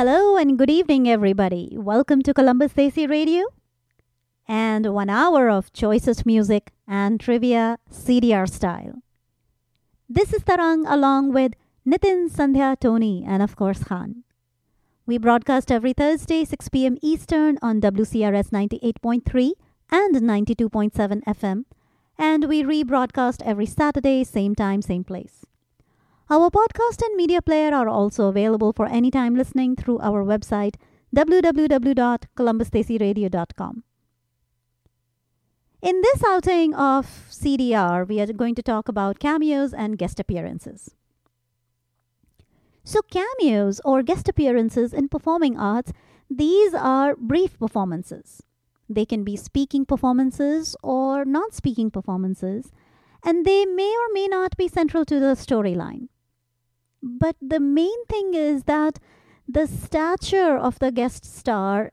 Hello and good evening, everybody. Welcome to Columbus Desi Radio and 1 hour of choicest music and trivia CDR style. This is Tarang along with Nitin, Sandhya, Tony, and of course Khan. We broadcast every Thursday, 6 p.m. Eastern on WCRS 98.3 and 92.7 FM, and we rebroadcast every Saturday, same time, same place. Our podcast and media player are also available for anytime listening through our website www.columbusdesiradio.com. In this outing of CDR, we are going to talk about cameos and guest appearances. So cameos or guest appearances in performing arts, these are brief performances. They can be speaking performances or non-speaking performances, and they may or may not be central to the storyline. But the main thing is that the stature of the guest star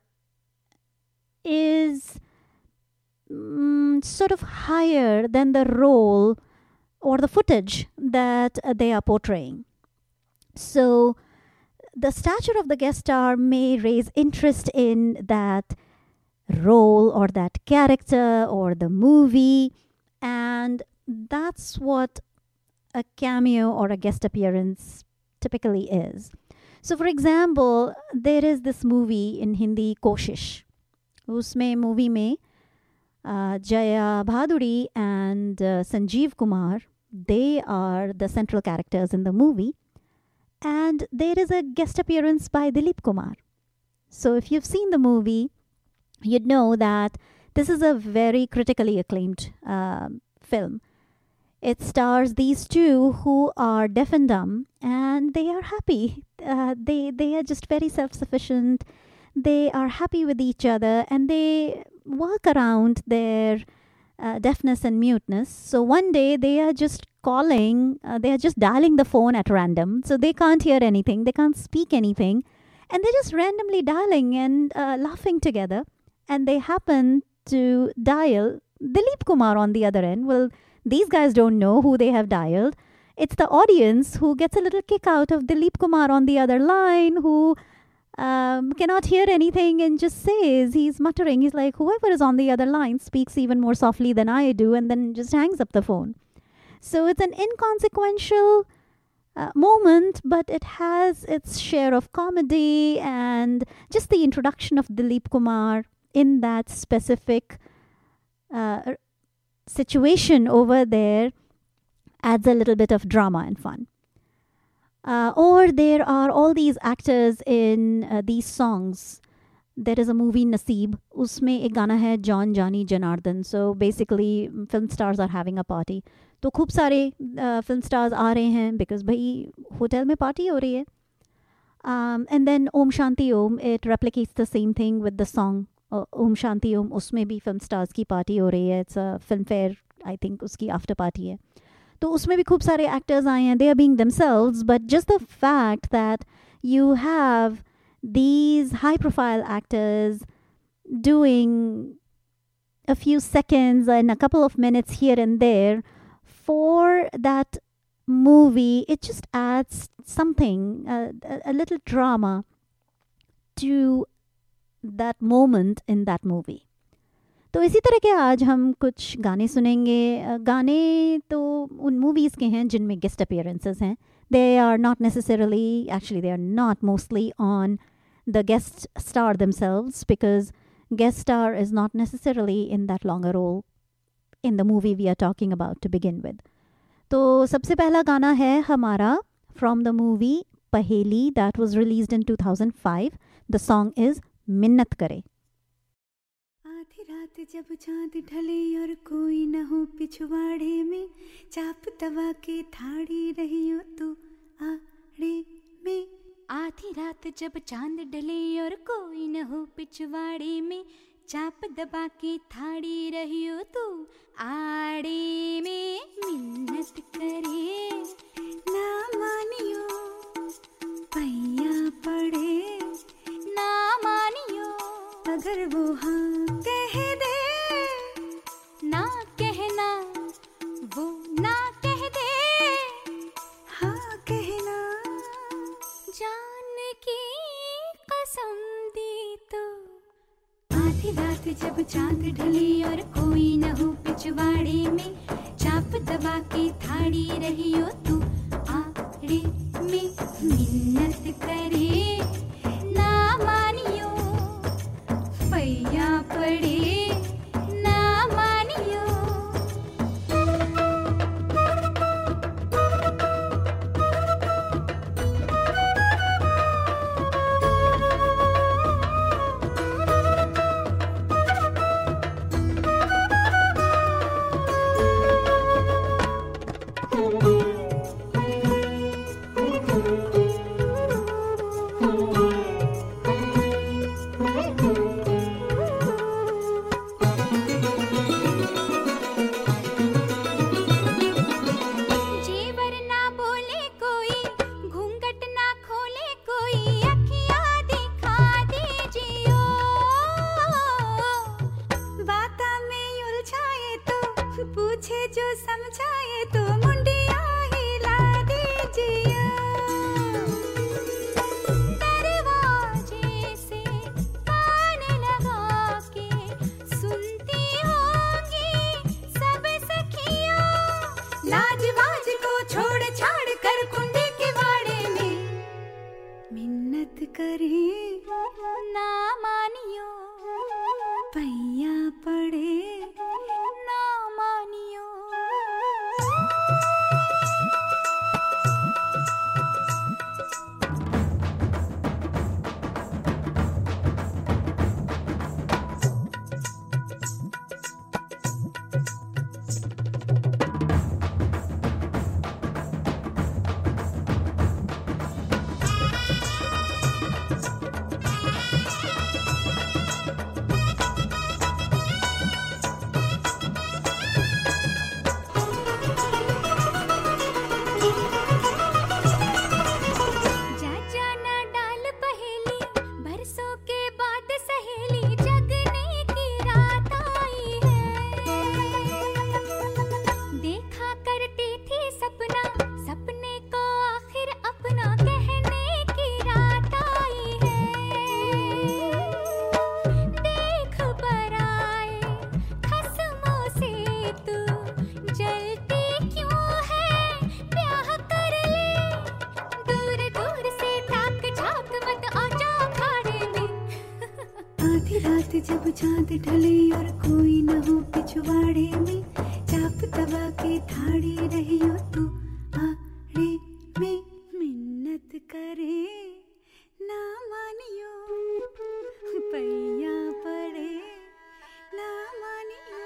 is sort of higher than the role or the footage that they are portraying. So the stature of the guest star may raise interest in that role or that character or the movie, and that's what a cameo or a guest appearance typically is. So for example, there is this movie in Hindi, Koshish. Usme movie mein Jaya Bhaduri and Sanjeev Kumar, they are the central characters in the movie. And there is a guest appearance by Dilip Kumar. So if you've seen the movie, you'd know that this is a very critically acclaimed film. It stars these two who are deaf and dumb, and they are happy. They are just very self-sufficient. They are happy with each other, and they work around their deafness and muteness. So one day they are just they are just dialing the phone at random. So they can't hear anything. They can't speak anything. And they're just randomly dialing and laughing together. And they happen to dial Dilip Kumar on the other end. Well, these guys don't know who they have dialed. It's the audience who gets a little kick out of Dilip Kumar on the other line, who cannot hear anything and just says, he's muttering. He's like, whoever is on the other line speaks even more softly than I do, and then just hangs up the phone. So it's an inconsequential moment, but it has its share of comedy, and just the introduction of Dilip Kumar in that specific situation over there adds a little bit of drama and fun. Or there are all these actors in these songs. There is a movie Naseeb. Usme ek gana hai John, Johnny, Janardhan. So basically, film stars are having a party. तो खूब सारे film stars आ रहे हैं because भाई hotel में party हो रही है. And then Om Shanti Om, it replicates the same thing with the song Om Shanti Om. उसमें भी film stars की party हो रही है. It's a film fair, I think उसकी after party है. तो उसमें भी खूब सारे actors आए हैं. They are being themselves, but just the fact that you have these high profile actors doing a few seconds and a couple of minutes here and there for that movie, it just adds something, a little drama to that moment in that movie. तो इसी तरह के आज हम कुछ गाने सुनेंगे. गाने तो उन मूवीज़ के हैं जिनमें गेस्ट अपीयरेंसेस हैं. They are not necessarily, actually they are not mostly on the guest star themselves, because guest star is not necessarily in that longer role in the movie we are talking about to begin with. तो सबसे पहला गाना है हमारा from the movie Paheli that was released in 2005. The song is मिन्नत करे. आधी रात जब चांद ढले और कोई न हो पिछवाड़े में, चाप दबा के थाड़ी रही हो तू आड़े में. आधी रात जब चांद डले और कोई न हो पिछवाड़े में, चाप दबा के थाड़ी रही हो तू आड़े में. मिन्नत करे ना मानियो, भैया पड़े ना मानियो, अगर वो हाँ कह दे ना कहना, वो ना कह दे हाँ कहना. जान की चांद ढले और कोई न हो पिछवाड़े में, चाप दबा के थाड़ी रही हो तू आड़े में। मिन्नत करे ना मानियो, पैया पड़े ना मानियो। जेवर ना बोले कोई, घूंघट ना खोले कोई, अखियाँ दिखा दीजियो। बाता में उलझाए तो पूछे जो समझाए तो मुंडिया हिला दीजियो। दरवाजे से कान लगा के सुनती होंगी सब सखियाँ, लाजवाज को छोड़ छाड़ कर कुंडे के वाड़े में। मिन्नत करे ना मानियो, पैया पड़े ना मानियो। जा ना डाल पहेली, बरसों के बाद सहेली, जगने की रात आई है। देखा करती थी सपना, सपने को आखिर अपना कहने की रात आई है। देख पराए खसमों से तू जलती क्यों है, ब्याह कर ले। दूर दूर से ताक झाक मत आ जा खाड़े में। आधी रात जब चांद ढले और कोई न हो पिछवाड़े में, चाप दबा के थाड़ी रही हो तू आड़े में। मिन्नत करे ना मानियो, पैया पड़े ना मानियो।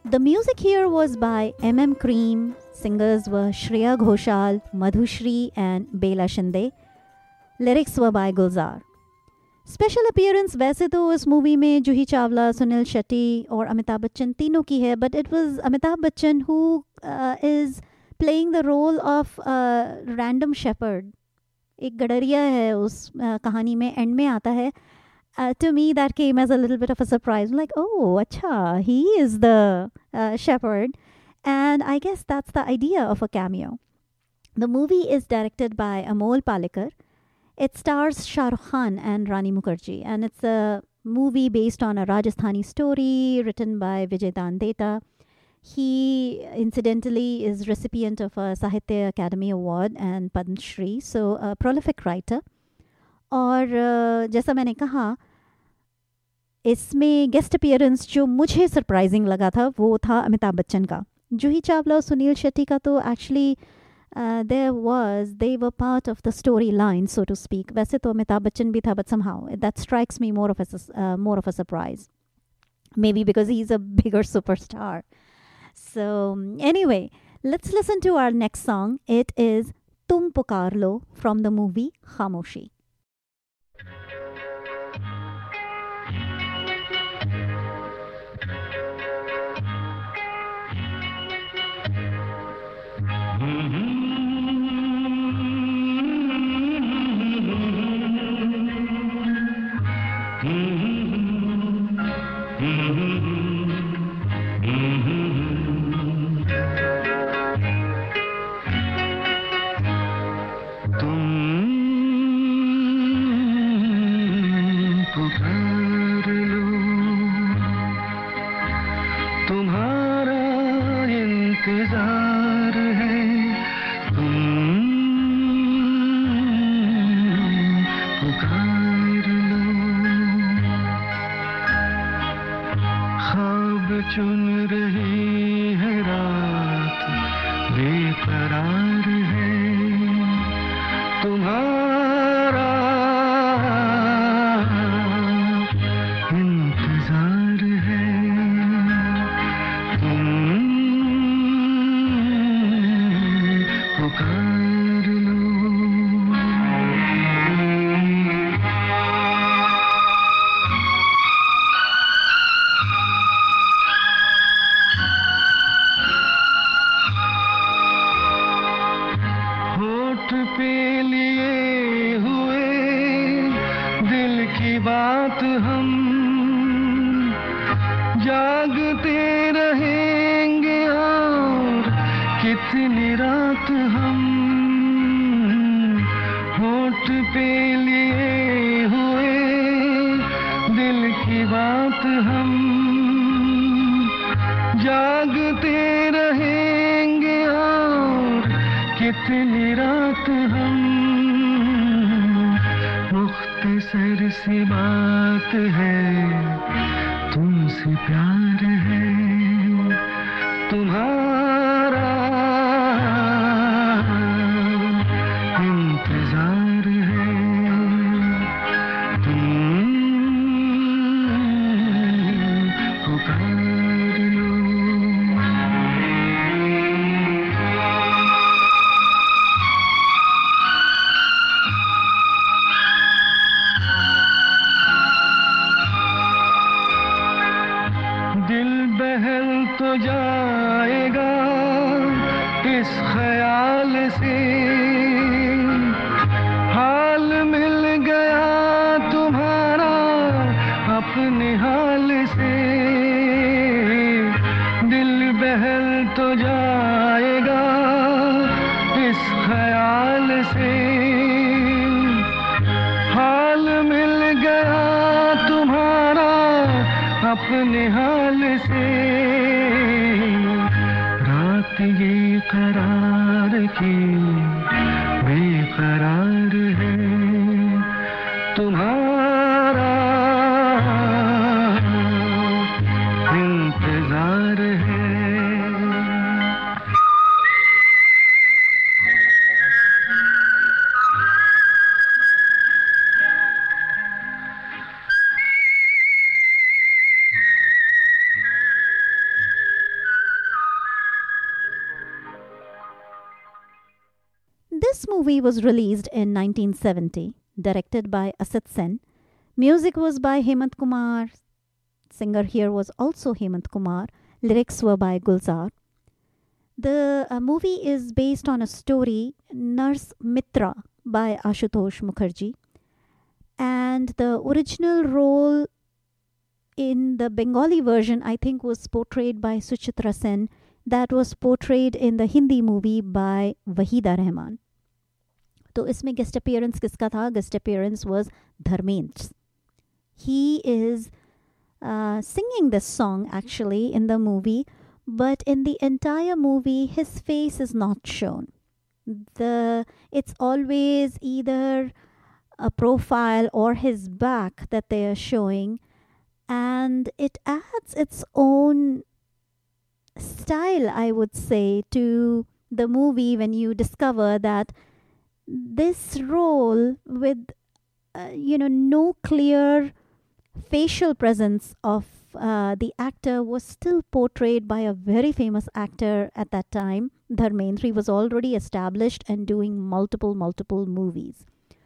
The music here was by M.M. Cream. Singers were Shreya Ghoshal, Madhushri, and Bela Shinde. Lyrics were by Gulzar. Special appearance वैसे तो इस मूवी में जूही चावला, सुनील शेट्टी और अमिताभ बच्चन तीनों की है, but it was Amitabh Bachchan who is playing the role of random shepherd. एक गडरिया है उस कहानी में, एंड में आता है. To me that came as a little bit of a surprise, like, oh acha, he is the shepherd, and I guess that's the idea of a cameo. The movie is directed by Amol Palekar. It stars Shah Rukh Khan and Rani Mukherjee, and it's a movie based on a Rajasthani story written by Vijay Dandeta. He incidentally is recipient of a Sahitya Academy Award and Padma Shri, so a prolific writer. और जैसा मैंने कहा, इसमें guest appearance जो मुझे surprising लगा था वो था अमिताभ बच्चन का. जूही चावला और सुनील शेट्टी का तो actually they were part of the storyline, so to speak. वैसे तो अमिताभ बच्चन भी था, but somehow that strikes me more of a surprise. Maybe because he's a bigger superstar. So anyway, let's listen to our next song. It is Tum Pukar Lo from the movie Khamoshi. this movie was released in 1970, directed by Asit Sen. Music was by Hemant Kumar. Singer here was also Hemant Kumar. Lyrics were by Gulzar. The movie is based on a story, Nurse Mitra, by Ashutosh Mukherjee. And the original role in the Bengali version, I think, was portrayed by Suchitra Sen. That was portrayed in the Hindi movie by Wahida Rahman. तो इसमें guest appearance किसका था? Guest appearance was Dharmendra. He is singing this song actually in the movie, but in the entire movie his face is not shown. It's always either a profile or his back that they are showing, and it adds its own style, I would say, to the movie when you discover that this role with no clear facial presence of the actor was still portrayed by a very famous actor at that time, Dharmendra. He was already established and doing multiple movies.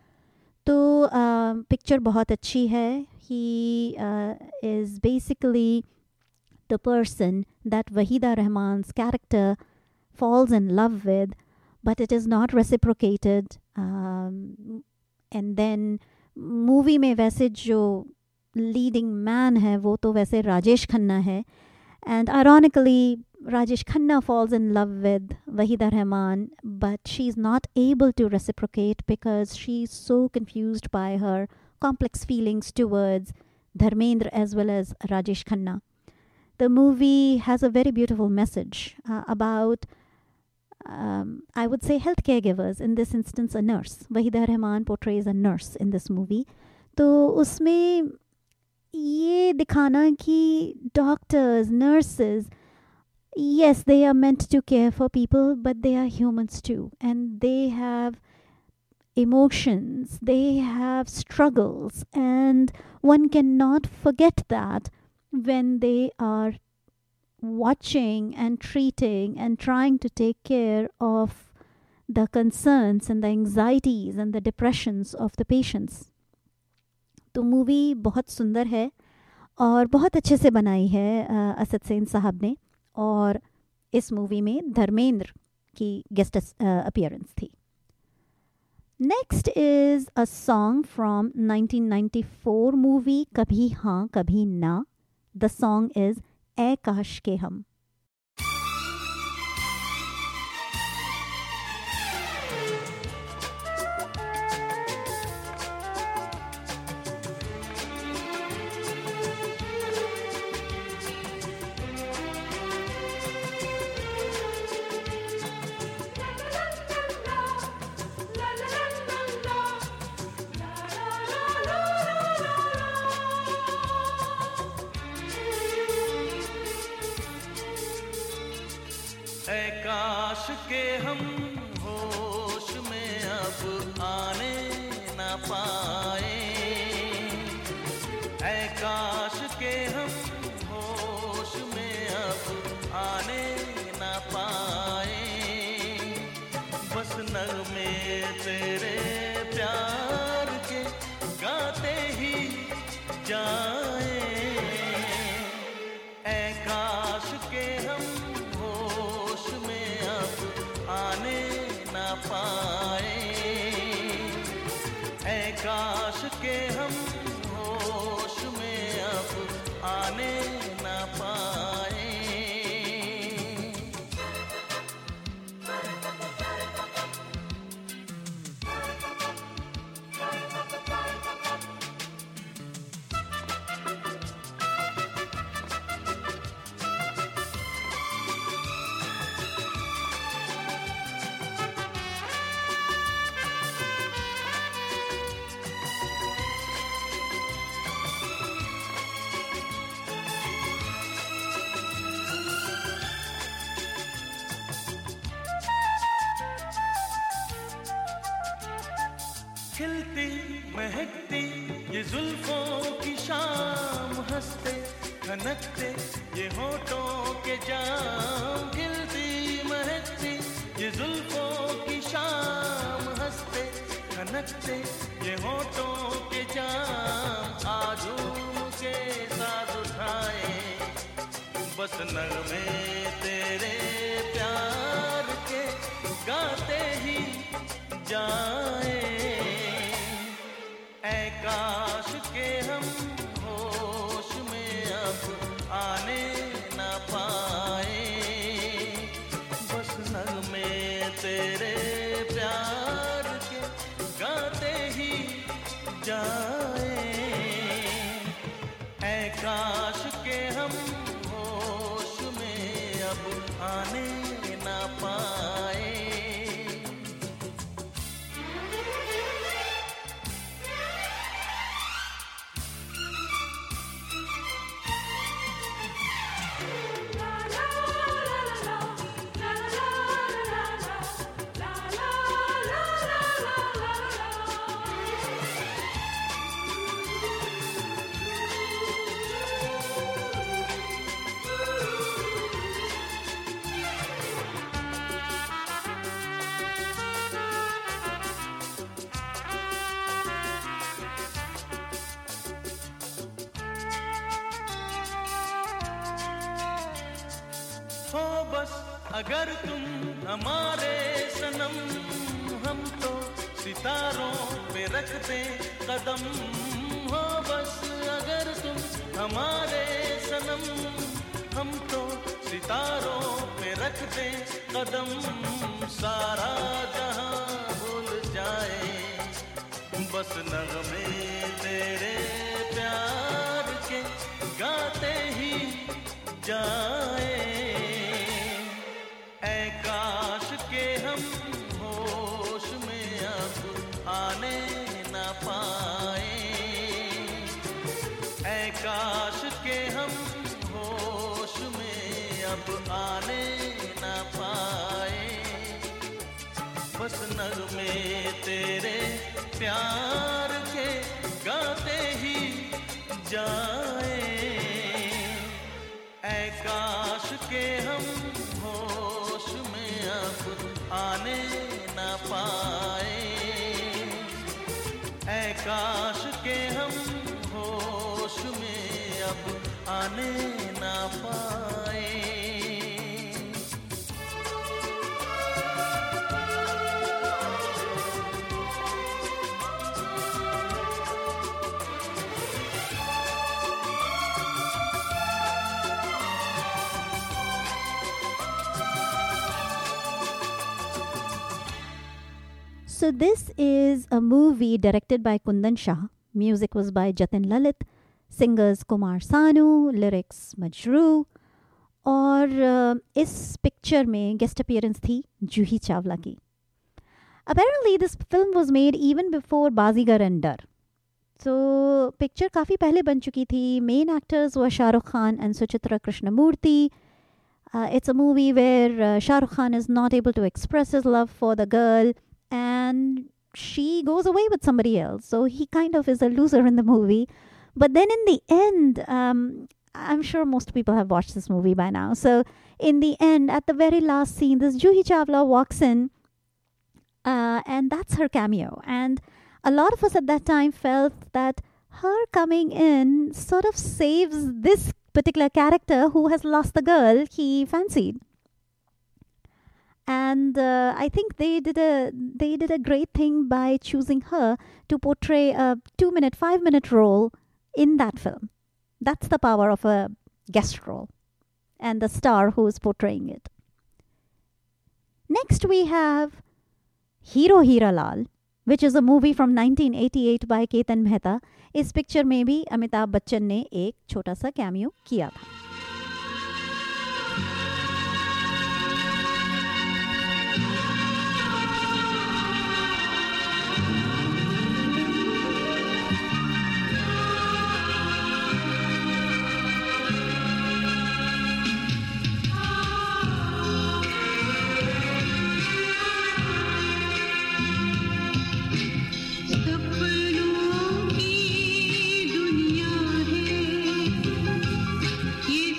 तो picture बहुत अच्छी है. He is basically the person that Wahida Rahman's character falls in love with, but it is not reciprocated. And then movie में वैसे जो leading man है वो तो वैसे राजेश खन्ना है. And ironically, Rajesh Khanna falls in love with Wahida Rahman, but she's not able to reciprocate because she's so confused by her complex feelings towards Dharmendra as well as Rajesh Khanna. The movie has a very beautiful message about, I would say, health caregivers, in this instance a nurse. Wahida Rahman portrays a nurse in this movie. तो उसमें ये दिखाना कि doctors, nurses, yes, they are meant to care for people, but they are humans too. And they have emotions, they have struggles. And one cannot forget that when they are watching and treating and trying to take care of the concerns and the anxieties and the depressions of the patients. तो movie बहुत सुंदर है और बहुत अच्छे से बनाई है असद सेन साहब ने, और इस मूवी में धर्मेंद्र की गेस्ट अपीयरेंस थी. Next is a song from 1994 movie Kabhi Haan कभी ना. द सॉन्ग इज ए काश के हम. काश के हम होश में अब आने न पाए, ऐ काश के हम होश में अब आने न पाए, बस नगमे तेरे प्यार के गाते ही जाए, ऐ काश के हम आने न पाए, ऐ काश के हम होश में अब आने न पाए. खिलती महकती ये जुल्फों की शाम, हंसते खनकते ये होठों के जाम, खिलती महकती ये जुल्फों की शाम, खनकते ये होठों के जाम आजूम के साथ उठाए बस नगमे तेरे प्यार के गाते ही जाए ऐ काश के हम होश में अब आने ना पाए बस नगमे तेरे प्यार के गाते ही जाए ऐ काश के हम होश में अब आने ना पाए हो बस अगर तुम हमारे सनम हम तो सितारों पे रख दें कदम हो बस अगर तुम हमारे सनम हम तो सितारों पे रख दें कदम सारा जहां भूल जाए बस नगमे तेरे प्यार के गाते ही जाए ऐ काश के हम होश में अब आने ना पाए ऐ काश के हम होश में अब आने ना पाए बस नगमे तेरे प्यार के गाते ही जाए ऐ काश के हम होश में अब आने ना पाए ऐ काश के हम होश में अब आने ना पाए So this is a movie directed by Kundan Shah. Music was by Jatin Lalit. Singers Kumar Sanu, lyrics Majroo. और इस पिक्चर में गेस्ट अपीयरेंस थी जूही चावला की. Apparently this film was made even before Bazigar and Dar. So picture काफ़ी पहले बन चुकी थी. Main actors were Shah Rukh Khan and Suchitra Krishnamurthy. It's a movie where Shah Rukh Khan is not able to express his love for the girl and she goes away with somebody else. So he kind of is a loser in the movie. But then in the end, I'm sure most people have watched this movie by now. So in the end, at the very last scene, this Juhi Chawla walks in and that's her cameo. And a lot of us at that time felt that her coming in sort of saves this particular character who has lost the girl he fancied. And I think they did a great thing by choosing her to portray a 2-minute, 5-minute role in that film. That's the power of a guest role and the star who is portraying it. Next we have Hero Hira Lal, which is a movie from 1988 by Ketan Mehta. इस picture में भी अमिताभ बच्चन ने एक छोटा सा cameo किया था. सपनों की दुनिया है ये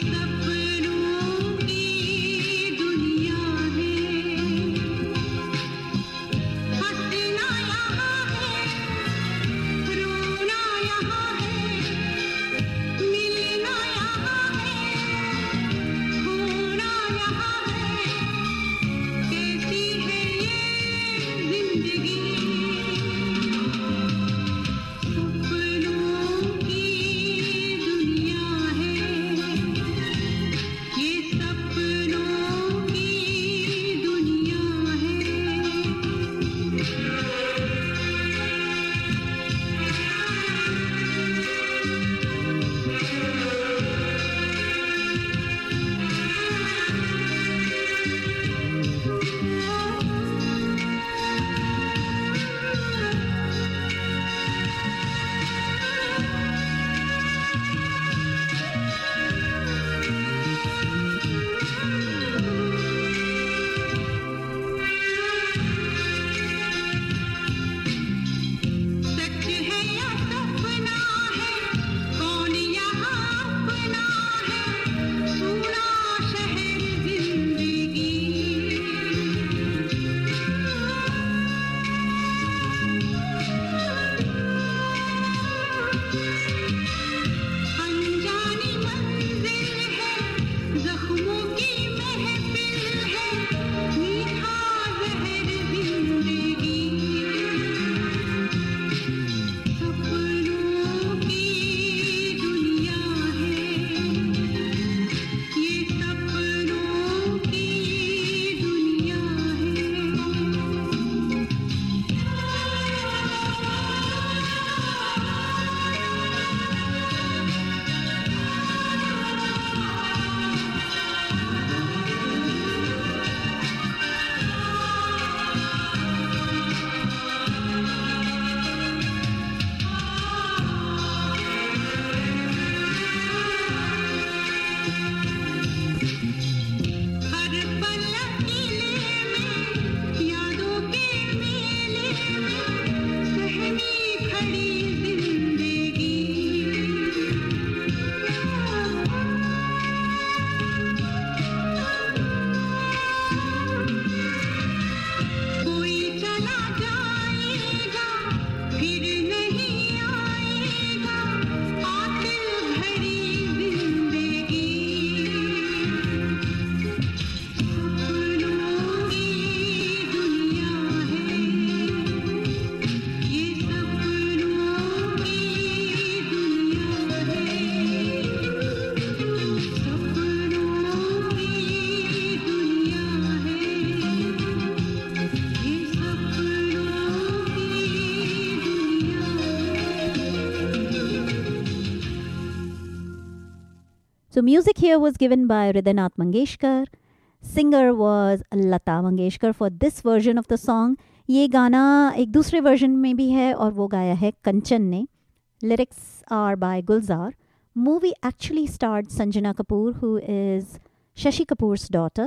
So music here was given by Hridaynath Mangeshkar. Singer was Lata Mangeshkar for this version of the song. ये गाना एक दूसरे वर्जन में भी है और वो गाया है कंचन ने. Lyrics are by Gulzar. Movie actually starred Sanjana Kapoor, who is Shashi Kapoor's daughter,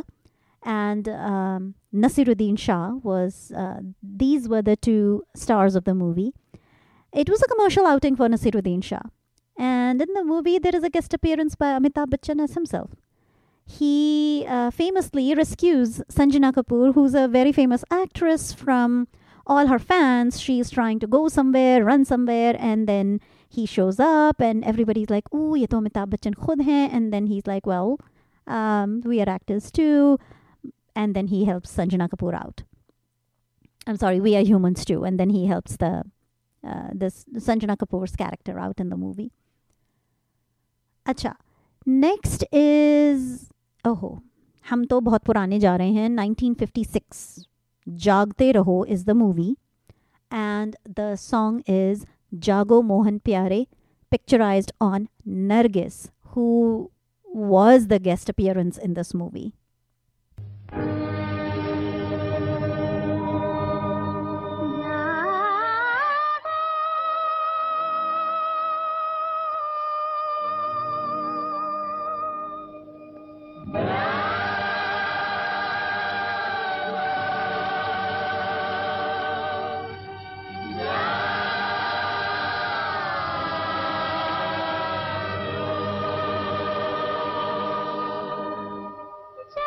and Nasiruddin Shah was. These were the two stars of the movie. It was a commercial outing for Nasiruddin Shah. And in the movie, there is a guest appearance by Amitabh Bachchan as himself. He famously rescues Sanjana Kapoor, who's a very famous actress, from all her fans. She's trying to go somewhere, run somewhere, and then he shows up, and everybody's like, "Ooh, ye to Amitabh Bachchan khud hai." And then he's like, "Well, we are actors too." And then he helps Sanjana Kapoor out. I'm sorry, we are humans too. And then he helps this Sanjana Kapoor's character out in the movie. अच्छा, next is हम तो बहुत पुराने जा रहे हैं. 1956. जागते रहो is the movie, and the song is Jago Mohan Pyare, picturized on Nargis, who was the guest appearance in this movie. जा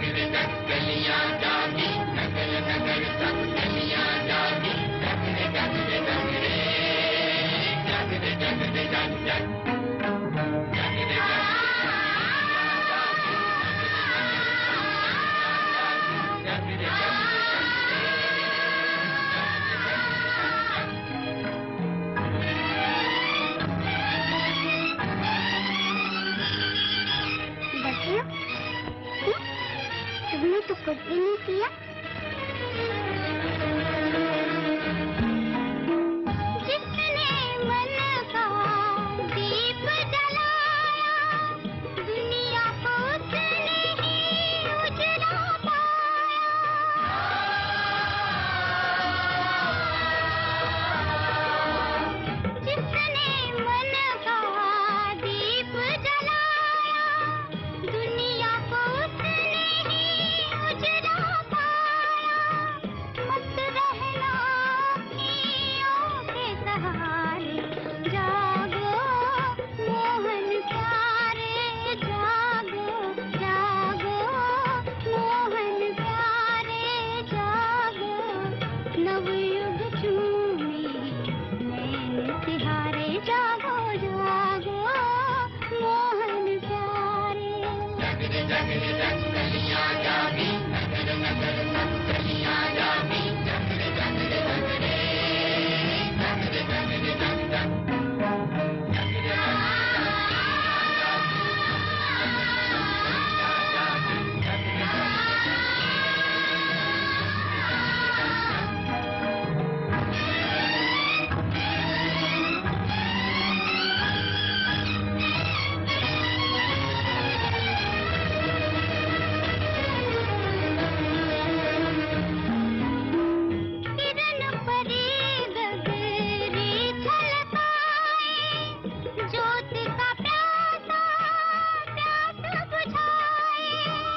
तुमने तो कुछ भी नहीं किया। जिसने मन का दीप जलाया, दुनिया को उसने ही उजला पाया। जिसने मन का दीप जलाया, दुनिया को उसने ही उजला पाया। मत रहना अखियों के सहारे, जागो मोहन प्यारे, जागो जागो मोहन प्यारे, जागो नवयुग चूमे नैन तिहारे, जागो जागो मोहन प्यारे। जगरे जगरे रंग कलियां जागी, नगर नगर सब कलियां जागी, जगरे जगरे जगरे, जगरे जगरे जग जग, जगरे किरण परी गगरी छलकाए, ज्योत का प्यासा प्यास बुझाए।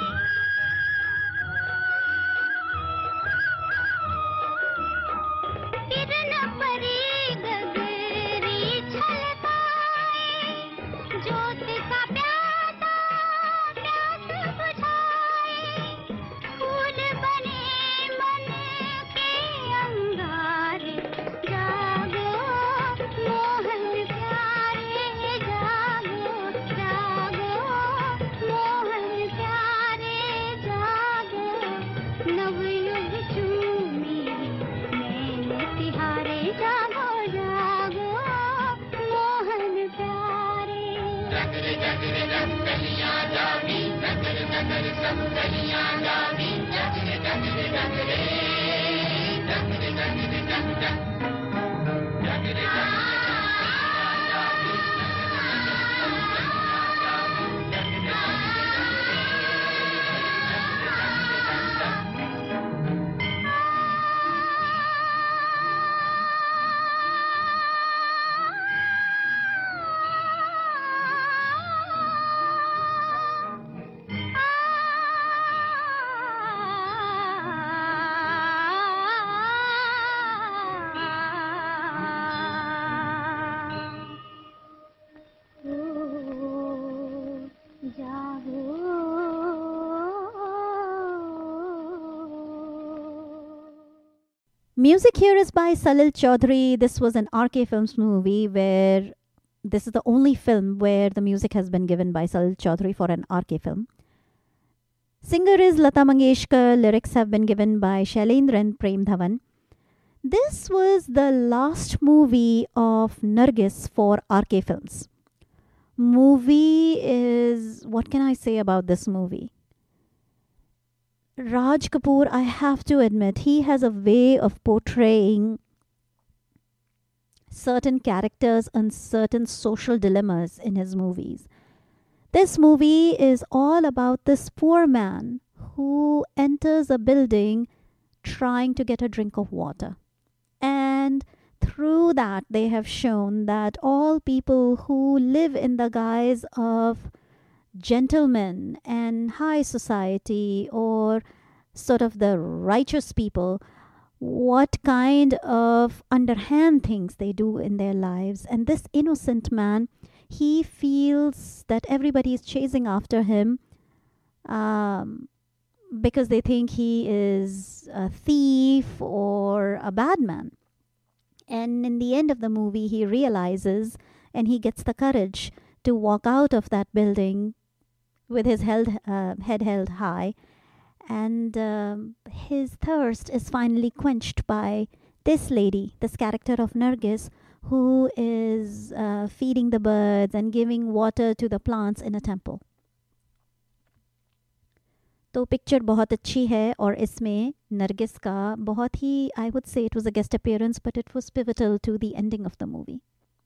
किरण परी गगरी छलकाए, ज्योत का प्यासा प्यास बुझाए। फूल बने मन के अंगारे, जागो मोहन प्यारे, जागो जागो मोहन प्यारे, जागो नवयुग चूमे नैन तिहारे, जागो जागो मोहन प्यारे। जगरे जगरे रंग कलियां जागी, नगर नगर सब कलियां जागी, जगरे जगरे जगरे, जगरे जगरे जग जग, जगरे जगरे जागी, जगरे Music here is by Salil Chaudhary. This was an RK Films movie where this is the only film where the music has been given by Salil Chaudhary for an RK film. Singer is Lata Mangeshkar. Lyrics have been given by Shailendra and Prem Dhawan. This was the last movie of Nargis for RK Films. Movie is, what can I say about this movie? Raj Kapoor, I have to admit, he has a way of portraying certain characters and certain social dilemmas in his movies. This movie is all about this poor man who enters a building trying to get a drink of water. And through that, they have shown that all people who live in the guise of gentlemen and high society, or sort of the righteous people, what kind of underhand things they do in their lives. And this innocent man, he feels that everybody is chasing after him, because they think he is a thief or a bad man. And in the end of the movie, he realizes and he gets the courage to walk out of that building with his head held high. And his thirst is finally quenched by this lady, this character of Nargis, who is feeding the birds and giving water to the plants in a temple. तो picture बहुत अच्छी है और इसमें नरगिस का बहुत ही, I would say it was a guest appearance, but it was pivotal to the ending of the movie.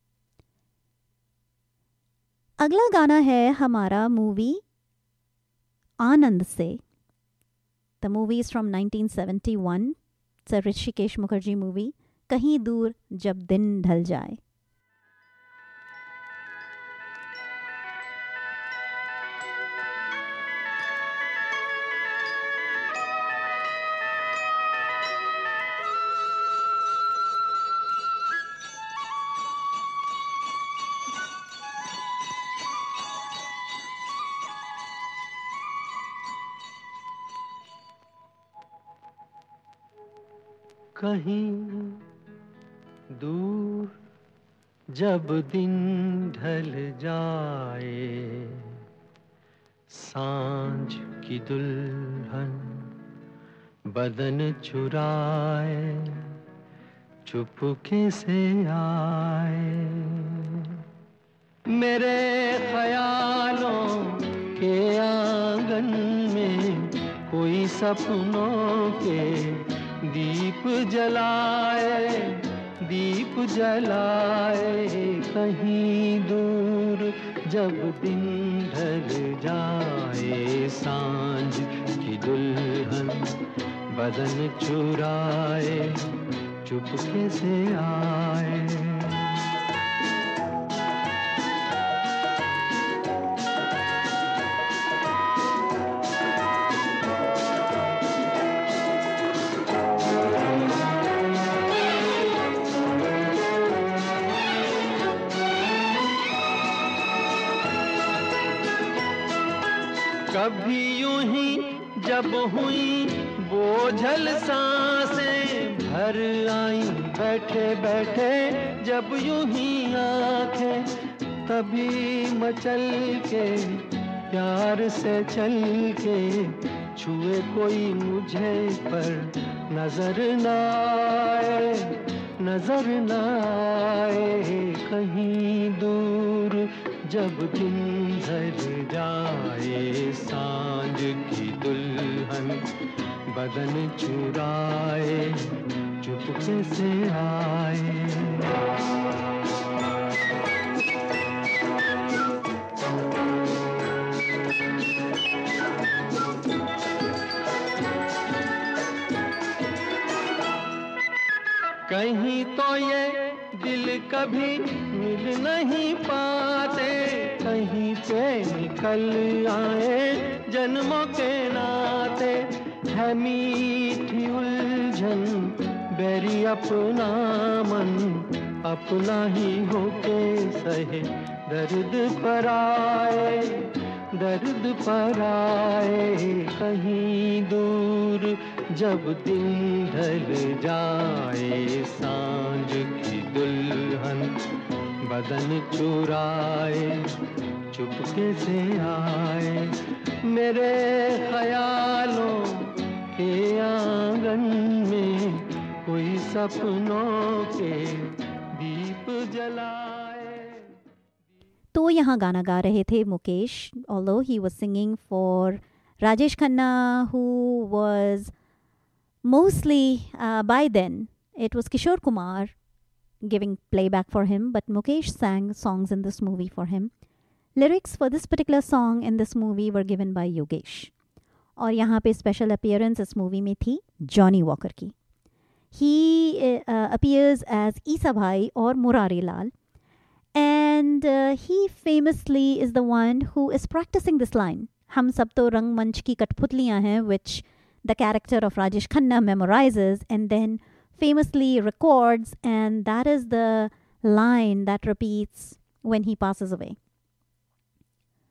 अगला गाना है हमारा मूवी आनंद से. The movie is from 1971. It's a Hrishikesh Mukherjee movie. कहीं दूर जब दिन ढल जाए. कहीं दूर जब दिन ढल जाए, सांझ की दुल्हन बदन चुराए, चुपके से आए, मेरे ख्यालों के आंगन में कोई सपनों के दीप जलाए, दीप जलाए. कहीं दूर जब दिन ढल जाए, सांझ की दुल्हन बदन चुराए, चुपके से आए. कभी यूं ही जब हुई बोझल सांसें भर आई, बैठे बैठे जब यूं ही आंखें, तभी मचल के प्यार से चल के छुए कोई मुझे पर नजर न आए, नजर न आए. कहीं दूर जब दिन ढल जाए, सांझ की दुल्हन बदन चुराए, चुपके से आए. कहीं तो ये दिल कभी मिल नहीं पाते, कहीं पे निकल आए जन्मों के नाते. है मीठी उलझन बेरी अपना मन, अपना ही होके सहे दर्द पर आए, दर्द पर आए. कहीं दूर जब दिन ढल जाए, सांझ की दुल्हन बदन चुराए, चुपके से आए, मेरे ख्यालों के आंगन में कोई सपनों के दीप जलाए. तो यहाँ गाना गा रहे थे Mukesh, although he was singing for Rajesh Khanna, who was mostly by then it was Kishore Kumar giving playback for him, but Mukesh sang songs in this movie for him. Lyrics for this particular song in this movie were given by Yogesh. और यहाँ पे special appearance इस movie में थी Johnny Walker की. He appears as Isa Bhai or Murari Lal, and he famously is the one who is practicing this line. हम सब तो रंगमंच की कठपुतलियाँ हैं, which the character of Rajesh Khanna memorizes and then famously records, and that is the line that repeats when he passes away.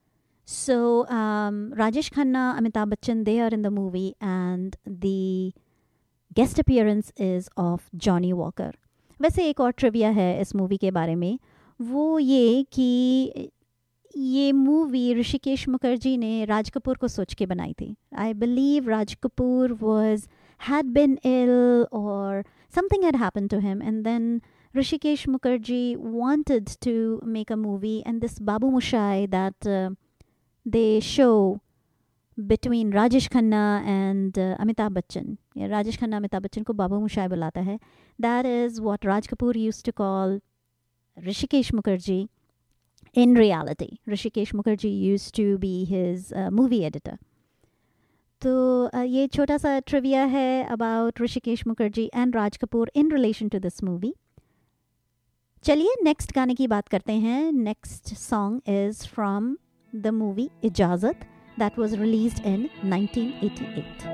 So Rajesh Khanna, Amitabh Bachchan, they are in the movie, and the guest appearance is of Johnny Walker. वैसे एक और trivia है इस movie के बारे में, वो ये कि ये मूवी ऋषिकेश मुखर्जी ने राज कपूर को सोच के बनाई थी. I believe Raj Kapoor had been ill or something had happened to him, and then Rishikesh Mukherjee wanted to make a movie, and this Babu Moshai that they show between Rajesh Khanna and Amitabh Bachchan. Yeah, Rajesh Khanna Amitabh Bachchan ko Babu Moshai bulata hai. That is what Raj Kapoor used to call Rishikesh Mukherjee. In reality, Rishikesh Mukherjee used to be his movie editor. तो ये छोटा सा trivia है about Rishikesh Mukherjee and Raj Kapoor in relation to this movie. चलिए next गाने की बात करते हैं. Next song is from the movie Ijaazat that was released in 1988.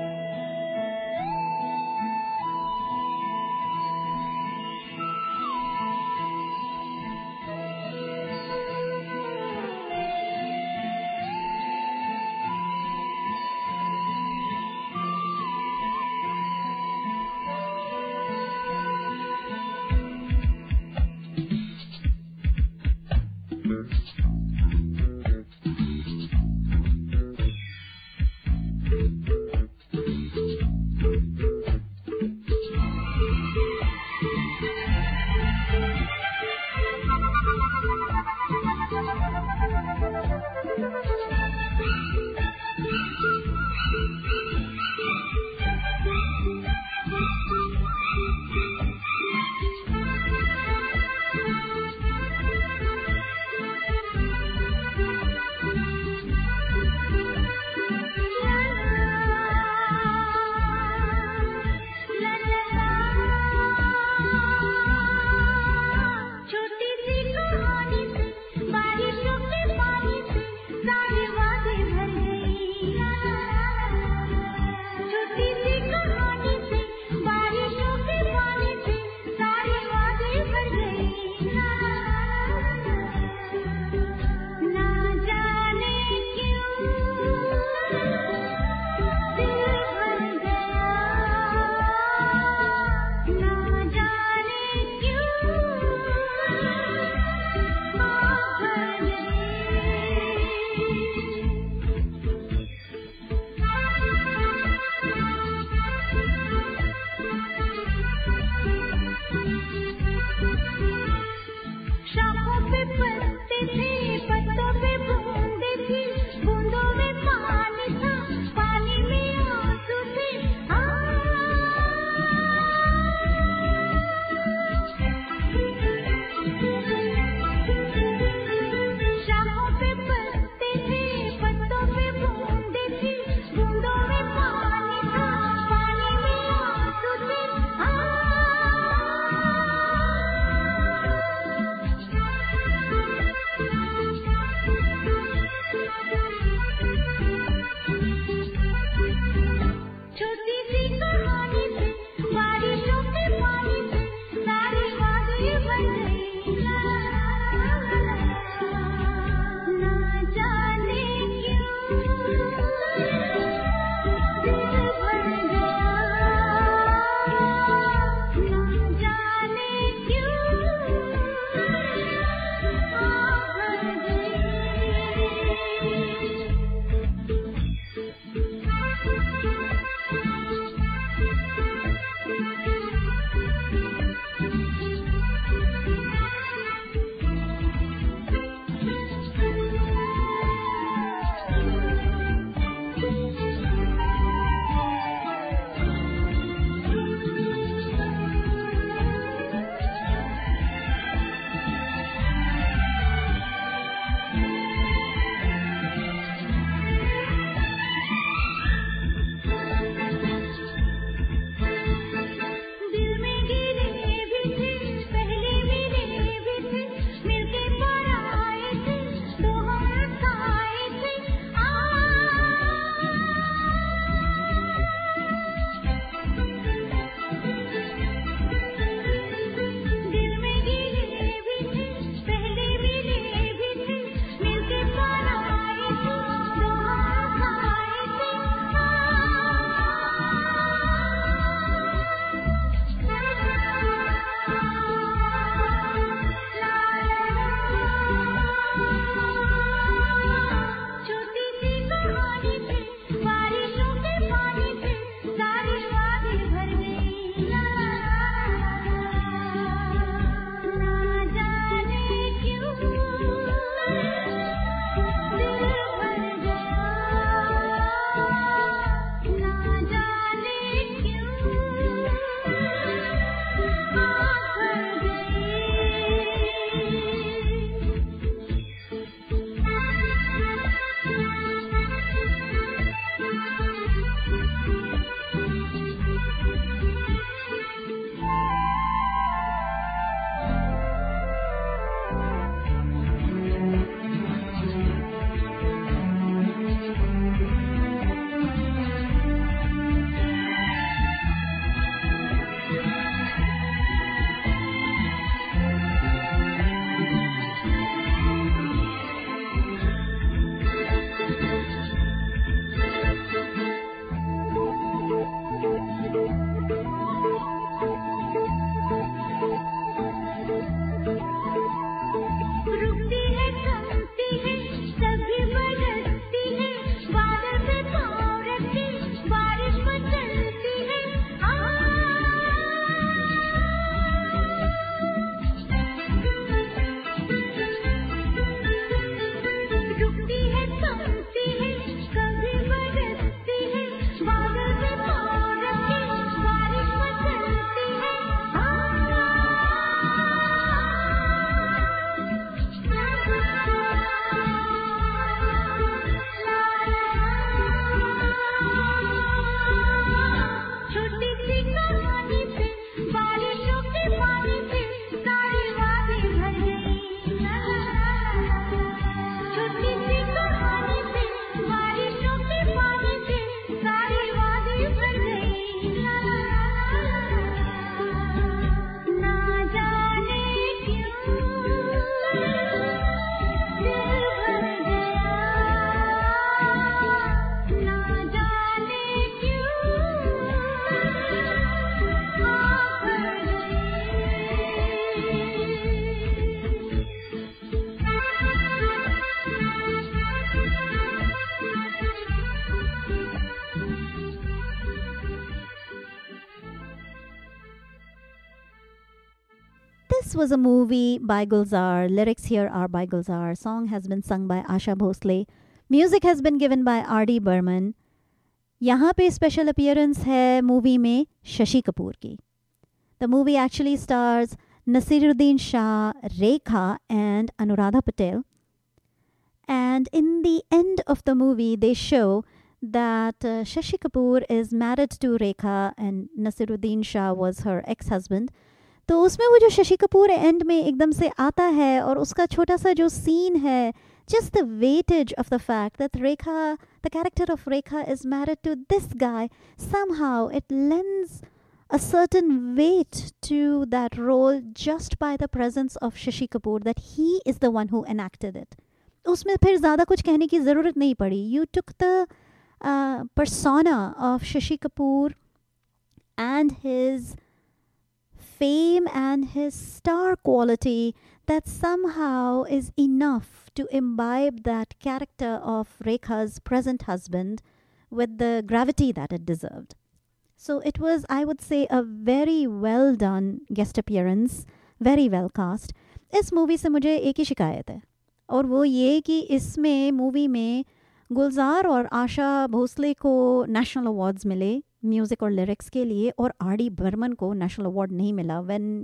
This was a movie by Gulzar. Lyrics here are by Gulzar. Song has been sung by Asha Bhosle. Music has been given by R.D. Burman. यहाँ पे special appearance है movie में शशि कपूर की. The movie actually stars Nasiruddin Shah, Rekha and Anuradha Patel. And in the end of the movie, they show that Shashi Kapoor is married to Rekha and Nasiruddin Shah was her ex-husband. तो उसमें वो जो Shashi Kapoor and में एकदम से आता है और उसका छोटा सा जो सीन है, just the weightage of the fact that Rekha, the character of Rekha is married to this guy, somehow it lends a certain weight to that role just by the presence of Shashi Kapoor, that he is the one who enacted it. उसमें फिर ज़्यादा कुछ कहने की ज़रूरत नहीं पड़ी. You took the persona of Shashi Kapoor and his fame and his star quality that somehow is enough to imbibe that character of Rekha's present husband with the gravity that it deserved. So it was, I would say, a very well done guest appearance, very well cast. इस movie से मुझे एक ही शिकायत है और वो ये कि इसमें मूवी में गुलजार और आशा भोसले को नेशनल अवार्ड्स मिले म्यूज़िक और लिरिक्स के लिए और R.D. बर्मन को नेशनल अवार्ड नहीं मिला. When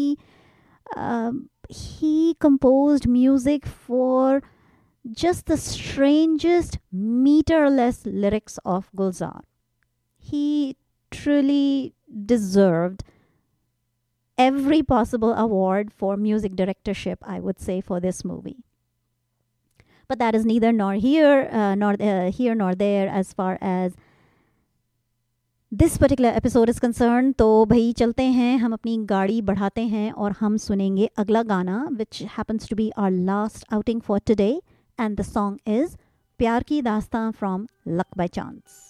he composed music for just the strangest meterless lyrics of Gulzar. He truly deserved every possible award for music directorship, I would say, for this movie. But that is neither nor here nor there as far as this particular episode is concerned. तो भाई चलते हैं, हम अपनी गाड़ी बढ़ाते हैं और हम सुनेंगे अगला गाना, which happens to be our last outing for today, and the song is प्यार की दास्तां from Luck by Chance.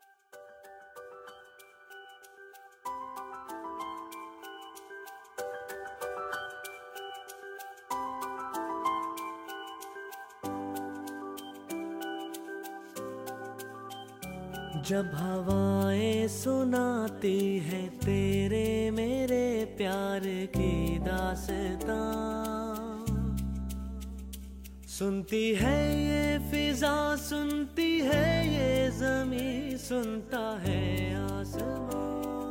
जब हवाएं सुनाती हैं तेरे मेरे प्यार की दास्तां, सुनती है ये फिजा, सुनती है ये ज़मीं, सुनता है आसमां.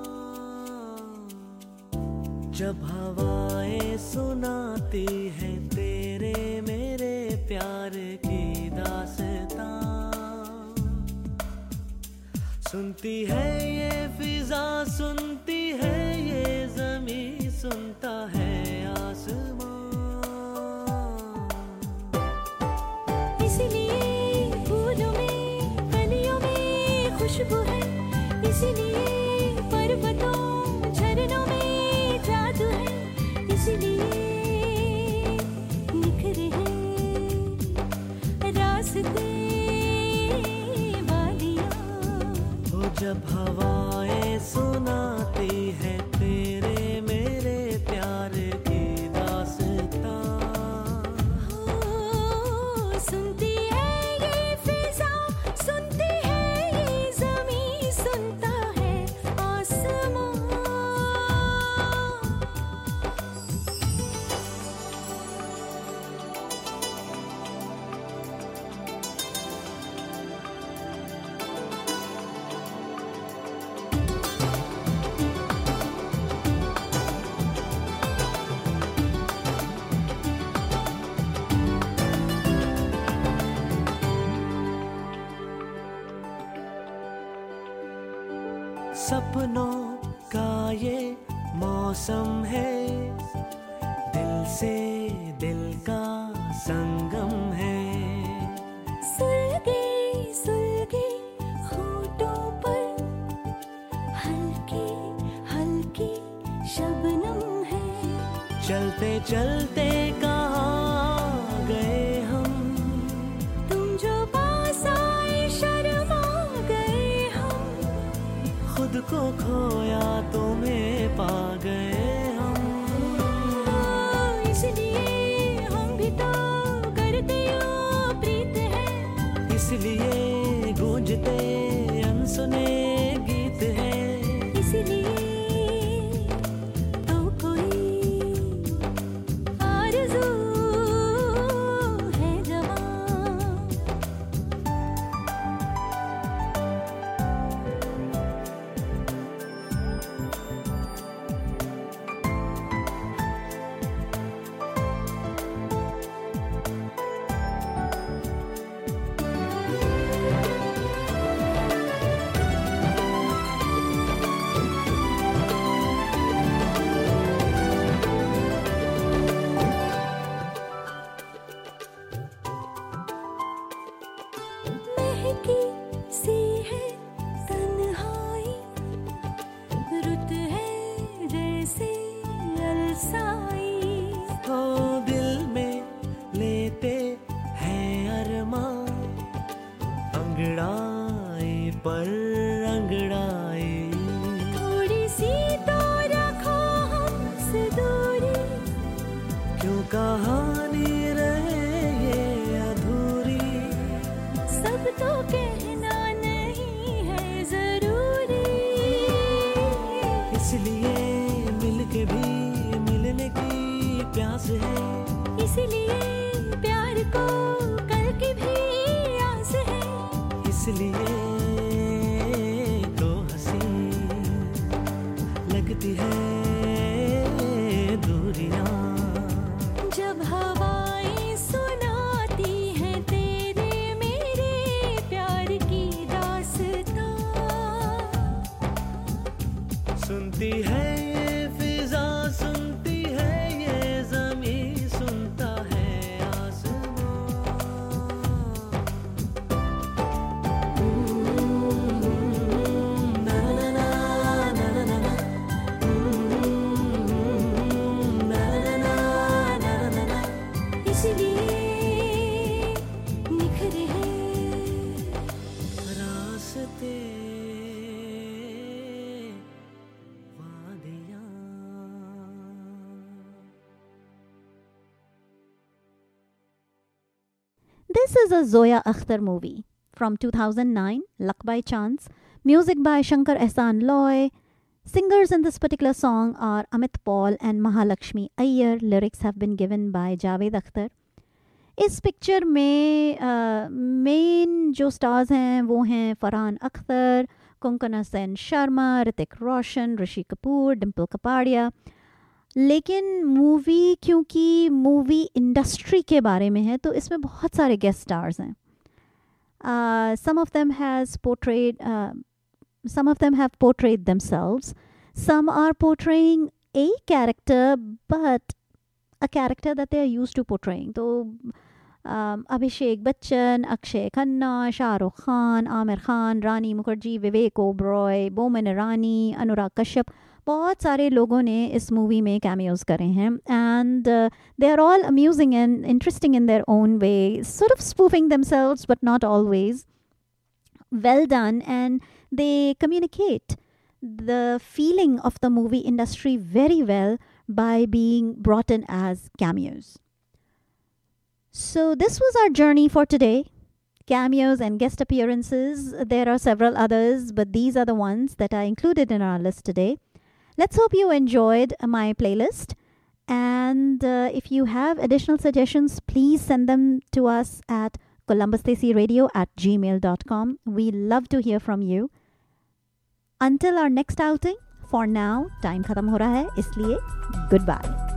जब हवाएं सुनाती हैं तेरे मेरे प्यार की दास्तां, सुनती है ये फिजा, सुनती है ये ज़मीं, सुनता है आसमां. इसलिए फूलों में कलियों में खुशबू है, इसलिए पर्वतों झरनों में जादू है, इसलिए निखरे हैं रास्ते जब हवाएं सुनाती हैं तेरे मेरे प्यार की दास्तां, सुनती है ये फिजा, सुनती है ये ज़मीं, सुनता है आसमां. सपनों का ये मौसम है, दिल से दिल का संगम है. सुलगे सुलगे होठों पर हल्की हल्की शबनम है. चलते चलते कहाँ गए हम, तुम जो पास आए शर्मा गए हम. खुद को खोया तुम्हें पा गए हम. इसलिए हम भी तो करते यूं प्रीत है, इसलिए गूंजते अनसुने गीत हैं. इसलिए तो कोई कहानी रहे ये अधूरी। सब तो कहना नहीं है जरूरी, इसलिए मिल के भी मिलने की प्यास है, इसलिए प्यार को कल की भी आस है, इसलिए तो हंसी लगती है दूरियां। जब हवाएं सुनाती हैं तेरे मेरे प्यार की दास्तां, सुनती है ये फिजा, सुनती है ये ज़मीं, सुनता है आसमां। ना ना ना ना ना ना ना, ना ना ना ना ना ना। इसलिए निखरे हैं रास्ते वादियां। This is a Zoya Akhtar movie from 2009, Luck by Chance, music by Shankar Ehsaan Loy. Singers in this particular song are Amit Paul and Mahalakshmi Iyer. Lyrics have been given by Javed Akhtar. इस picture में main जो stars हैं वो हैं फरहान अख्तर, कोंकणा सेन शर्मा, ऋतिक रोशन, ऋषि कपूर, डिम्पल कपाड़िया। लेकिन movie क्योंकि movie industry के बारे में है तो इसमें बहुत सारे गेस्ट स्टार्स हैं. Some of them have portrayed themselves. Some are portraying a character, but a character that they are used to portraying. तो अभिषेक बच्चन, अक्षय खन्ना, शाहरुख खान, आमिर खान, रानी मुखर्जी, विवेक ओबरॉय, बोमन ईरानी, अनुराग कश्यप, बहुत सारे लोगों ने इस मूवी में कैमियोज करे हैं. And they are all amusing and interesting in their own way, sort of spoofing themselves but not always. Well done, and they communicate the feeling of the movie industry very well by being brought in as cameos. So this was our journey for today. Cameos and guest appearances. There are several others, but these are the ones that are included in our list today. Let's hope you enjoyed my playlist. And if you have additional suggestions, please send them to us at columbusstacyradio@gmail.com. We love to hear from you. Until our next outing, for now, time khatam ho raha hai, isliye goodbye.